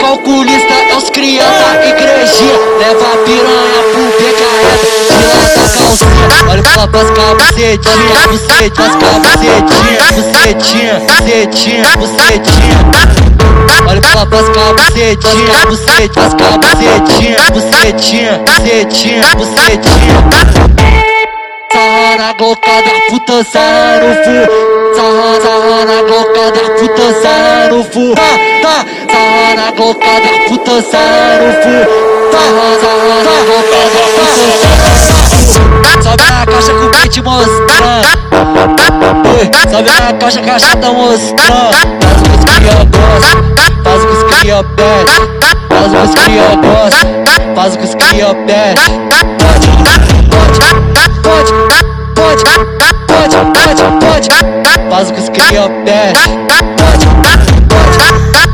calculista é os cria da igrejinha. Leva a piranha pro PKF, tira da calcinha. Olha pra pras cabucetinha, bucetinha, as cabucetinha, bucetinha, bucetinha, bucetinha. Olha pra pras cabucetinha, bucetinha, as cabucetinha, bucetinha, bucetinha, bucetinha. Sarra na boca da puta, sarra no fu. Sarra na boca da puta, sarra no fu. Sarra na boca da puta, sarra no fu. Sarra na boca da puta, sarra no fu. Sobe na caixa com o beat mostrando. Sobe na caixa, caixa tá mostrando. Faz o que os cria gosta, faz o que os cria pede. Faz o que os cria gosta, faz o que os cria pede. Pode, faz o que os cria pede.